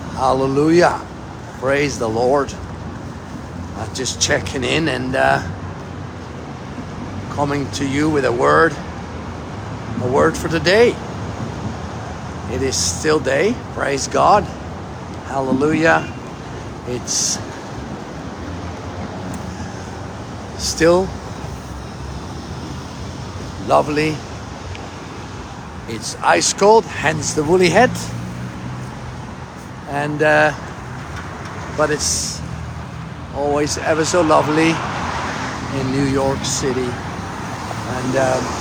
Hallelujah. Praise the Lord. I'm just checking in and coming to you with a word for today. It is still day. Praise God. Hallelujah. It's still lovely. It's ice cold, hence the woolly hat. And but it's always ever so lovely in New York City, and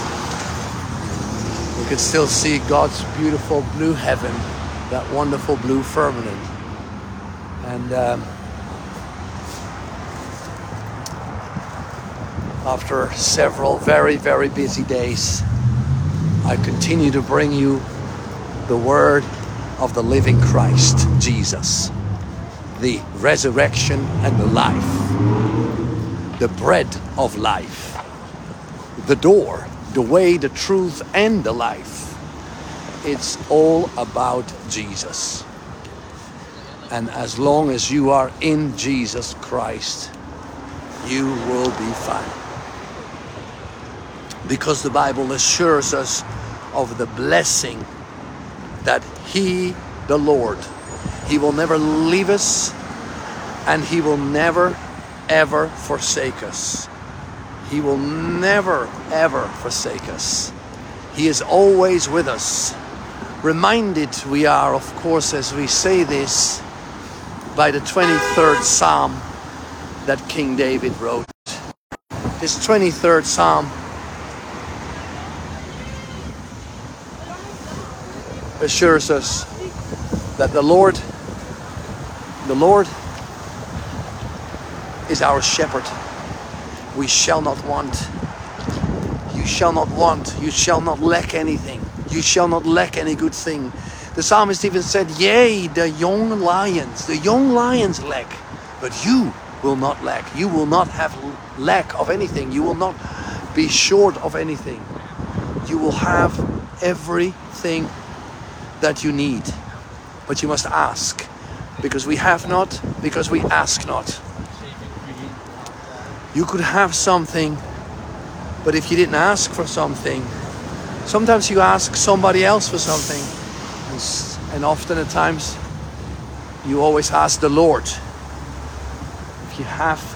you can still see God's beautiful blue heaven, that wonderful blue firmament. And after several very, very busy days, I continue to bring you the word of the living Christ, Jesus, the resurrection and the life, the bread of life, the door, the way, the truth, and the life. It's all about Jesus. And as long as you are in Jesus Christ, you will be fine. Because the Bible assures us of the blessing that He, the Lord, He will never leave us, and He will never, ever forsake us. He will never, ever forsake us. He is always with us. Reminded we are, of course, as we say this, by the 23rd Psalm that King David wrote. This 23rd Psalm assures us that the Lord is our shepherd. We shall not want. You shall not want. You shall not lack anything. You shall not lack any good thing. The psalmist even said, yea, the young lions lack, but you will not lack. You will not have lack of anything. You will not be short of anything. You will have everything that you need. But you must ask, because we have not, because we ask not. You could have something, but if you didn't ask for something, sometimes you ask somebody else for something, and often at times you always ask the Lord. If you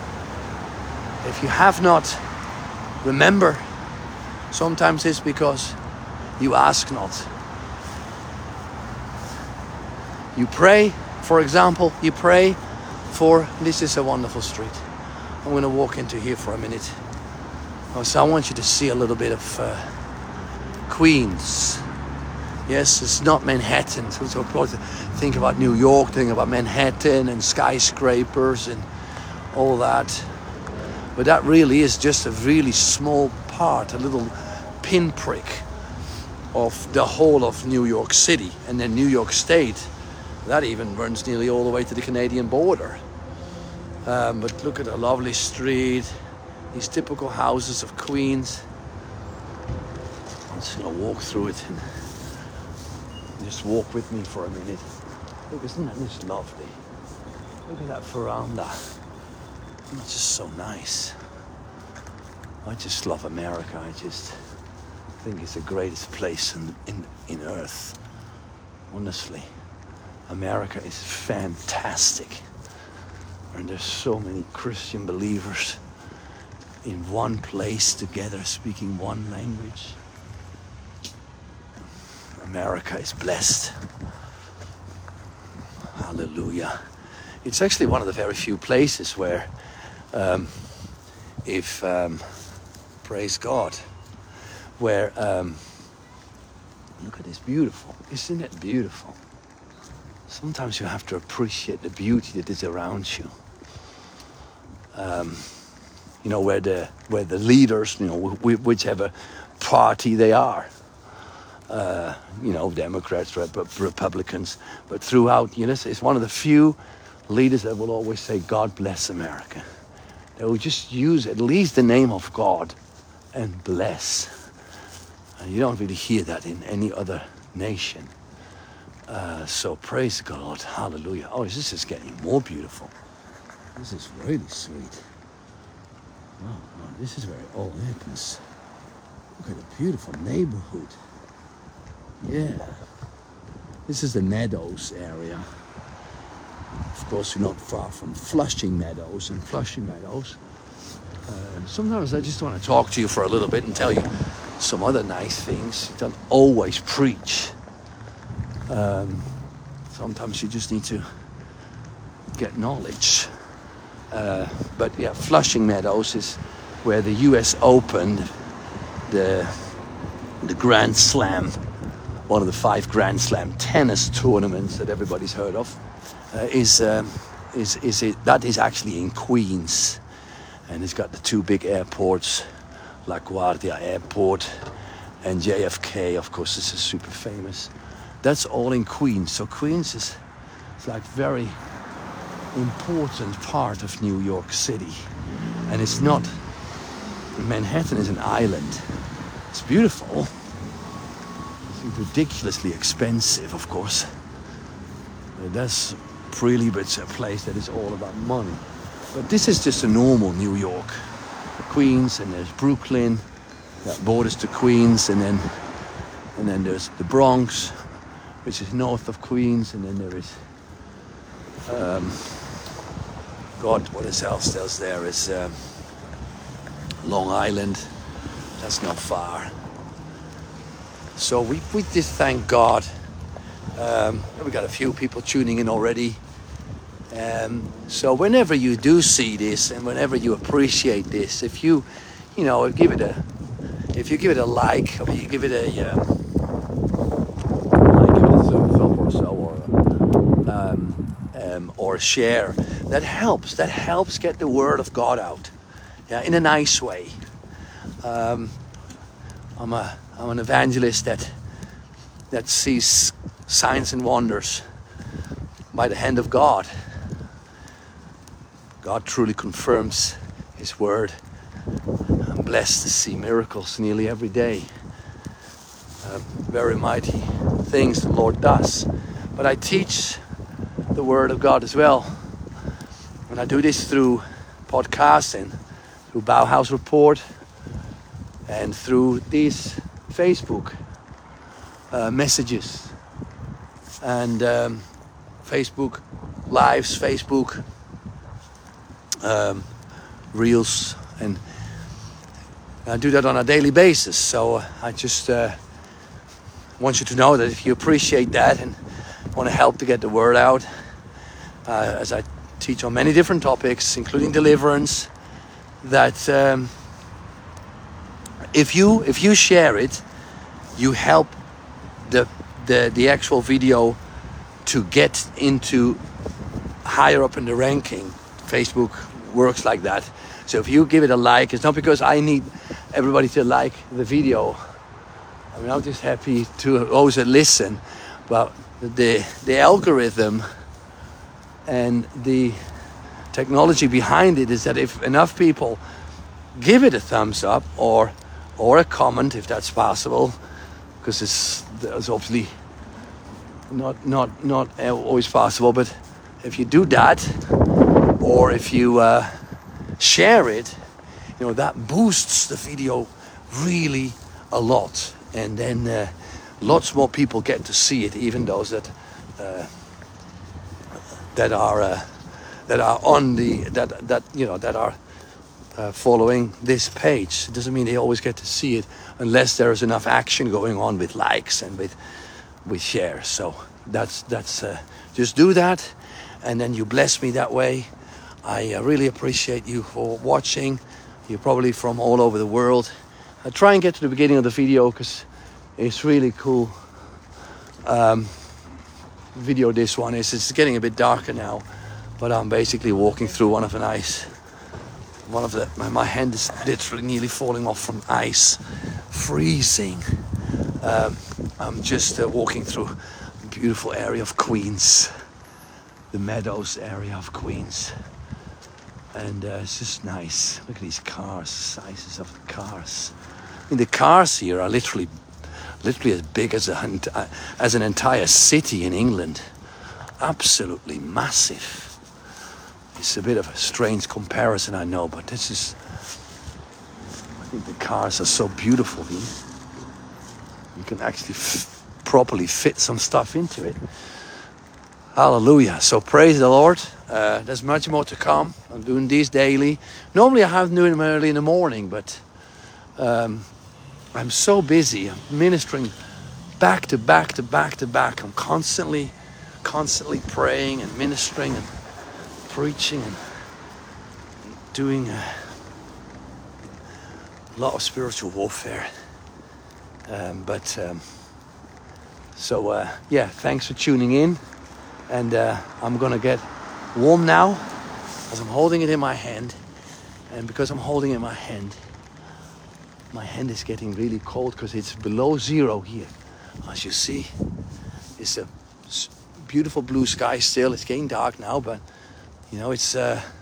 have not, remember, sometimes it's because you ask not. You pray, for example, this is a wonderful street. I'm going to walk into here for a minute. So I want you to see a little bit of Queens. Yes, it's not Manhattan. So of course, think about New York, think about Manhattan and skyscrapers and all that. But that really is just a really small part, a little pinprick of the whole of New York City. And then New York State, that even runs nearly all the way to the Canadian border. But look at the lovely street, these typical houses of Queens. I'm just going to walk through it and just walk with me for a minute. Look, isn't that just lovely? Look at that veranda. It's just so nice. I just love America. I just think it's the greatest place in earth. Honestly, America is fantastic. And there's so many Christian believers in one place together, speaking one language. America is blessed. Hallelujah. It's actually one of the very few places where, praise God, where, look at this beautiful. Isn't it beautiful? Sometimes you have to appreciate the beauty that is around you. Where the leaders, whichever party they are, Democrats, Republicans, but throughout, it's one of the few leaders that will always say, God bless America. They will just use at least the name of God and bless. And you don't really hear that in any other nation. So praise God, hallelujah. Oh, this is getting more beautiful. This is really sweet. Oh, this is very old. Look at the beautiful neighborhood. Yeah. This is the Meadows area. Of course, we're not far from Flushing Meadows. And Flushing Meadows, sometimes I just want to talk to you for a little bit and tell you some other nice things. You don't always preach. Sometimes you just need to get knowledge. But yeah, Flushing Meadows is where the US Open, the Grand Slam, one of the 5 Grand Slam tennis tournaments that everybody's heard of, that is actually in Queens, and it's got the 2 big airports, LaGuardia Airport and JFK. Of course, this is super famous. That's all in Queens. So Queens is like very important part of New York City, and it's not. Manhattan is an island. It's beautiful. It's ridiculously expensive, of course. That's really, but it's a place that is all about money. But this is just a normal New York. Queens, and there's Brooklyn that borders to Queens, and then there's the Bronx, which is north of Queens, and then there is God, what else there is Long Island. That's not far. So we just thank God. We got a few people tuning in already. So whenever you do see this, and whenever you appreciate this, if you give it a like, or you give it a thumbs up or so, or share, that helps. That helps get the word of God out. Yeah, in a nice way. I'm an evangelist that sees signs and wonders by the hand of God. God truly confirms His word. I'm blessed to see miracles nearly every day. Very mighty things the Lord does. But I teach the word of God as well. And I do this through podcasts and through Bauhaus Report and through these Facebook messages and Facebook Lives, Facebook Reels, and I do that on a daily basis. So I just want you to know that if you appreciate that and want to help to get the word out, as I teach on many different topics, including deliverance, that if you share it, you help the actual video to get into higher up in the ranking. Facebook works like that. So if you give it a like, it's not because I need everybody to like the video. I mean, I'm just happy to always listen, but the algorithm and the technology behind it is that if enough people give it a thumbs up or a comment, if that's possible, because it's obviously not always possible, but if you do that, or if you share it, that boosts the video really a lot, and then lots more people get to see it, even those that are on that are following this page. It doesn't mean they always get to see it unless there is enough action going on with likes and with shares. So that's just do that, and then you bless me that way. I really appreciate you for watching. You're probably from all over the world. I try and get to the beginning of the video because it's really cool. Video this one is. It's getting a bit darker now, but I'm basically walking through my hand is literally nearly falling off from ice, freezing. I'm just walking through a beautiful area of Queens, the Meadows area of Queens. And it's just nice. Look at these cars, the sizes of the cars. I mean, the cars here are literally literally as big as an entire city in England. Absolutely massive. It's a bit of a strange comparison, I know, but this is, I think the cars are so beautiful here. You can actually properly fit some stuff into it. Hallelujah. So praise the Lord. There's much more to come. I'm doing these daily. Normally I have to do them early in the morning, but I'm so busy. I'm ministering back to back to back to back. I'm constantly praying and ministering and preaching and doing a lot of spiritual warfare. Yeah, thanks for tuning in. And I'm gonna get warm now as I'm holding it in my hand. And because I'm holding it in my hand is getting really cold because it's below zero here. As you see, it's a beautiful blue sky still. It's getting dark now, but you know, it's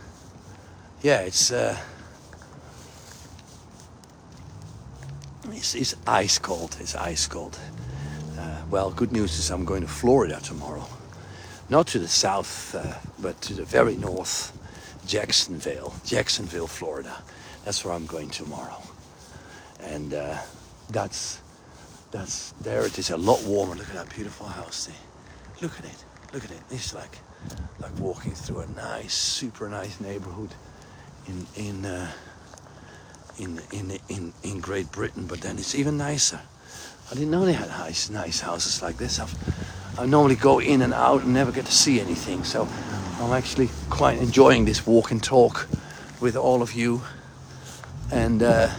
ice cold. It's ice cold. Well, good news is I'm going to Florida tomorrow. Not to the south, but to the very north, Jacksonville, Florida. That's where I'm going tomorrow. And that's there. It is a lot warmer. Look at that beautiful house there. Look at it. It's like walking through a nice, super nice neighborhood in Great Britain. But then it's even nicer. I didn't know they had nice houses like this. I normally go in and out and never get to see anything. So I'm actually quite enjoying this walk and talk with all of you, and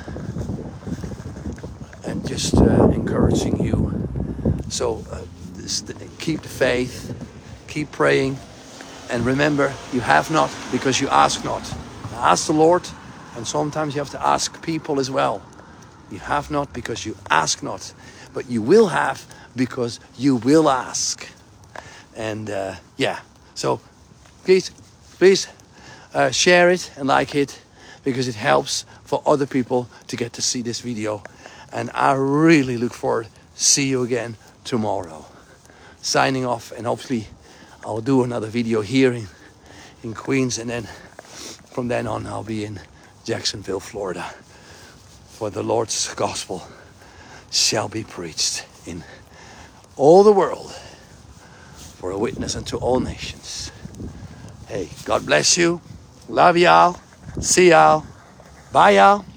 just encouraging you. So keep the faith, keep praying, and remember, you have not because you ask not. Ask the Lord, and sometimes you have to ask people as well. You have not because you ask not, but you will have because you will ask. And so please share it and like it, because it helps for other people to get to see this video. And I really look forward to see you again tomorrow. Signing off, and hopefully I'll do another video here in Queens, and then from then on I'll be in Jacksonville, Florida, for the Lord's gospel shall be preached in all the world for a witness unto all nations. Hey, God bless you. Love y'all. See y'all. Bye y'all.